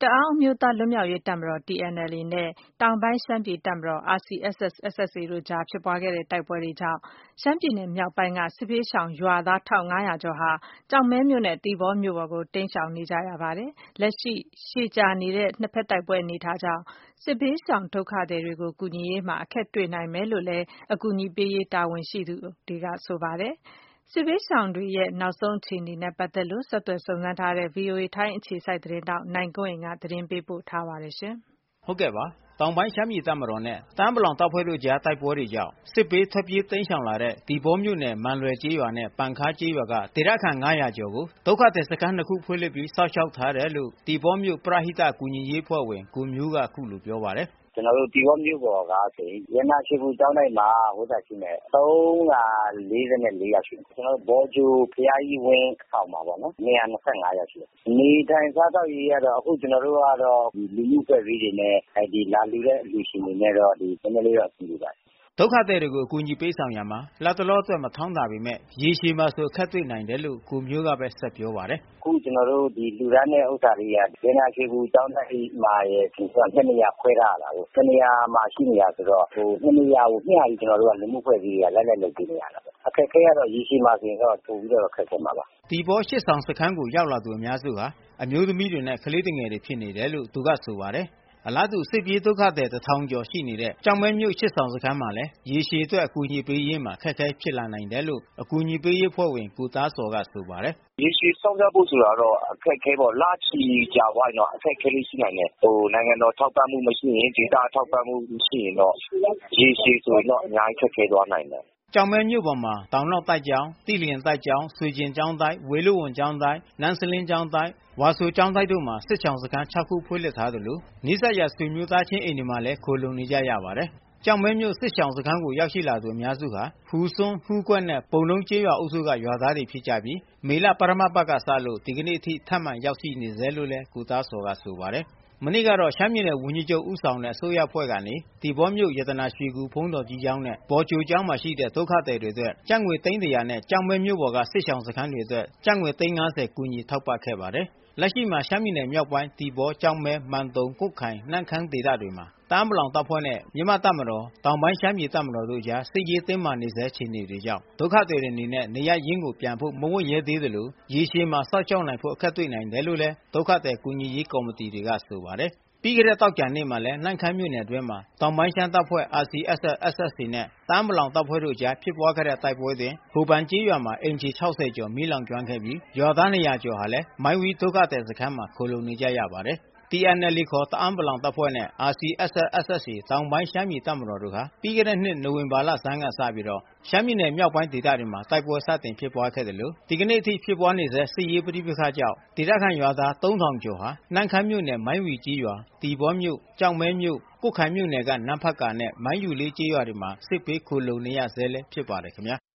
တအောင်းအမျိုးသားလွတ်မြောက်ရေးတပ်မတော် TNLA နဲ့ တောင်ပိုင်းရှမ်းပြည်တပ်မတော် RCSS/SSA တို့ကြားဖြစ်ပွားခဲ့တဲ့တိုက်ပွဲတွေကြောင့် ရှမ်းပြည်နယ်မြောက်ပိုင်းက စစ်ဘေးရှောင်ရွာသား 1500 ကျော်ဟာ ကျောက်မဲမြို့နဲ့ သီပေါမြို့ပေါ်ကို တိမ်းရှောင်နေကြရပါတယ်။ လက်ရှိ ရှည်ကြာနေတဲ့ နှစ်ဘက်တိုက်ပွဲအနေအထားကြောင့် စစ်ဘေးရှောင်ဒုက္ခသည်တွေကို ကူညီရေးမှာ အခက်တွေ့နိုင်မယ်လို့လည်း အကူအညီပေးရေးတာဝန်ရှိသူတွေကဆိုပါတယ်။ စစ်ဘေးရှောင်တွေရဲ့နောက်ဆုံးအခြေအနေနဲ့ပတ်သက်လို့ ဆက်သွယ်စုံစမ်းထားတဲ့ VOA ထိုင်းအခြေစိုက်သတင်းထောက်နိုင်ကွန်းအိန်ကနေ သတင်းပေးပို့ထားပါတယ်။တောင်ပိုင်းရှမ်းပြည်တပ်မတော်နဲ့ တအာင်းပလောင်တပ်ဖွဲ့တို့ကြားတိုက်ပွဲတွေကြောင့် စစ်ဘေးထွက်ပြေးတိမ်းရှောင်လာတဲ့ သီပေါမြို့နယ်မန်လွယ်ကျေးရွာနဲ့ ပန်ခါးကျေးရွာက ဒေသခံ 500 ကျော်ကို ဒုက္ခသည်စခန်း 2 ခုဖွင့်လှစ်ပြီး စောင့်ရှောက်ထားတယ်လို့ သီပေါမြို့ပရဟိတကူညီရေးအဖွဲ့ဝင် ကိုမျိုးကအခုလိုပြောပါတယ်။ "ကျွန်တော်တို့သီပေါမြို့ပေါ်ကဆိုရင် ရတနာရွှေကူကျောင်းတိုက်မှာရှိမယ်။ 344 ယောက်ရှိမယ်။ ကျွန်တော်တို့ဘော်ကြိုဘုရားကြီးဝင်းခေါင်မှာပေါ့နော်။ 225 ယောက်ရှိတယ်။ နေထိုင်စားသောက်ရေးကတော့ အခုကျွန်တော်တို့ကတော့ လူမှုအဖွဲ့အစည်းတွေနဲ့လာလှူတဲ့အလှူရှင်တွေနဲ့တော့နည်းနည်းလေးတော့အဆင်ပြေပါတယ်။ " ဒုက္ခသည်တွေကိုအကူအညီပေးဆောင်ရာမှာ လတ်တလောအတွက်မထောက်ပံ့ပေမဲ့ ရေရှည်မှာဆိုအခက်တွေ့နိုင်တယ်လို့ ကိုမျိုးကဆက်ပြောပါတယ်။ "အခုကျွန်တော်တို့လှူဒါန်းတဲ့ဥစ္စာတွေက ရတနာရွှေကူကျောင်းတိုက်မှာရယ်ဒီ2 နေရာခွဲထားရတာကိုး။ တစ်နေရာမှာရှိနေတာဆိုတော့ 2 နေရာကိုမျှပြီးကျွန်တော်တို့လူမှုအဖွဲ့အစည်းတွေကလိုက်လုပ်ပေးနေရတာပေါ့။ အခက်ခဲကတော့ရေရှည်မှာဆိုရင်တော့ပိုပြီးတော့ခက်ခဲမှာပါ။" သီပေါစစ်ရှောင်စခန်းကိုရောက်လာသူအများစုဟာ အမျိုးသမီးတွေနဲ့ကလေးသူငယ်တွေဖြစ်နေတယ်လို့သူကဆိုပါတယ်။ အလားတူစစ်ပြေးဒုက္ခသည် 1000 ကျော်ရှိနေတဲ့ ကျောက်မဲမြို့စစ်ရှောင်စခန်းမှာလည်း ရေရှည်အတွက်အကူအညီပေးရေးမှာအခက်ခဲဖြစ်လာနိုင်တယ်လို့ အကူညီပေးရေးအဖွဲ့ဝင်ကိုသားဇော်ကဆိုပါတယ်။ "ရေရှည်စောင့်ရှောက်ဖို့ဆိုတာကတော့အခက်ခဲပေါ့။ လချီကြာသွားရင်တော့အခက်ခဲလေးရှိနိုင်တယ်။ နိုင်ငံတော်ထောက်ပံ့မှုမရှိရင် ဒေသထောက်ပံ့မှုမရှိရင်တော့ ရေရှည်ဆိုရင်တော့အများကြီးခက်ခဲသွားနိုင်တယ်။ " ကျောက်မဲမြို့ပေါ်မှာ တောင်လောက်တိုက်ကျောင်း တီလျင်တိုက်ကျောင်း ဆွေကျင်ကျောင်းတိုက် ဝေဠုဝန်ကျောင်းတိုက် နန်းစလင်းကျောင်းတိုက် ဝါဆိုကျောင်းတိုက်တို့မှာ စစ်ရှောင်စခန်း 6 ခုဖွင့်လှစ်ထားသလို နီးစပ်ရာဆွေမျိုးသားချင်းအိမ်တွေမှာလည်းခိုလှုံနေကြရပါတယ်။ ကျောက်မဲမြို့စစ်ရှောင်စခန်းကိုရောက်ရှိလာသူအများစုဟာ ဖရူဆွန်း ဟူးကွက်နဲ့ ပုံလုံးကျေးရွာအုပ်စုကရွာသားတွေဖြစ်ကြပြီး မေလပထမအပတ်ကစလို့ ဒီကနေ့အထိထပ်မံရောက်ရှိနေဆဲလို့ကိုသားဇော်ကဆိုပါတယ်။ မနေ့ကတော့ရှမ်းပြည်နယ်ဝန်ကြီးချုပ်ဦးဆောင်တဲ့အစိုးရအဖွဲ့ကနေ သီပေါမြို့ရတနာရွှေကူဘုန်းတော်ကြီးကျောင်းနဲ့ ဘော်ကြိုကျောင်းမှာရှိတဲ့ဒုက္ခသည်တွေအတွက် ကျပ်ငွေ သိန်း 100 နဲ့ ကျောက်မဲမြို့ပေါ်က စစ်ရှောင်စခန်းတွေအတွက် ကျပ်ငွေ သိန်း 50 ကူညီထောက်ပံ့ခဲ့ပါတယ်။ လက်ရှိမှာရှမ်းပြည်နယ်မြောက်ပိုင်း သီပေါ ကျောက်မဲ မန်တုံ ကွတ်ခိုင် နမ့်ခမ်းဒေသတွေမှာ တအာင်းပလောင်တပ်ဖွဲ့နဲ့ မြန်မာ့တပ်မတော် တောင်ပိုင်းရှမ်းပြည်တပ်မတော်တို့အကြားစစ်ရေးတင်းမာနေဆဲအခြေအနေတွေကြောင့် ဒုက္ခသည်တွေအနေနဲ့နေရပ်ရင်းကိုပြန်ဖို့မဝံ့ရဲသေးသလို ရေရှည်မှာစောင့်ရှောက်နိုင်ဖို့အခက်တွေ့နိုင်တယ်လို့ ဒုက္ခသည်ကူညီရေးကော်မတီတွေကဆိုပါတယ်။ ပြီးခဲ့တဲ့သောကြာနေ့မှာလည်း နမ့်ခမ်းမြို့နယ်အတွင်းမှာ တောင်ပိုင်းရှမ်းတပ်ဖွဲ့ RCSS/SSA နဲ့ တအာင်းပလောင်တပ်ဖွဲ့တို့အကြားဖြစ်ပွားခဲ့တဲ့တိုက်ပွဲအတွင်း ဟိုပန်ကျေးရွာမှာအိမ်ခြေ 60 ကျော်မီးလောင်ကျွမ်းခဲ့ပြီး ရွာသား 200 ကျော်ဟာလည်း မိုင်းဝီးဒုက္ခသည်စခန်းမှာခိုလှုံနေကြရပါတယ်။ TNLA ခေါ် တအာင်းပလောင်တပ်ဖွဲ့နဲ့ RCSS/SSA တောင်ပိုင်းရှမ်းပြည်တပ်မတော်တို့ဟာ ပြီးခဲ့တဲ့နှစ်နိုဝင်ဘာလဆန်းကစပြီး ရှမ်းပြည်နယ်မြောက်ပိုင်းဒေသတွေမှာတိုက်ပွဲစတင်ဖြစ်ပွားခဲ့သလို ဒီကနေ့အထိဖြစ်ပွားနေဆဲစစ်ရေးပဋိပက္ခကြောင့် ဒေသခံရွာသား 3000 ကျော်ဟာ နမ့်ခမ်းမြို့နယ် မိုင်းဝီးကျေးရွာ သီပေါမြို့ ကျောက်မဲမြို့ ကွတ်ခိုင်မြို့နယ်ကနမ့်ဖတ်ကာနဲ့ မိုင်းယုလေးကျေးရွာတွေမှာ စစ်ဘေးခိုလှုံနေရဆဲဖြစ်ပါတယ်ခင်ဗျာ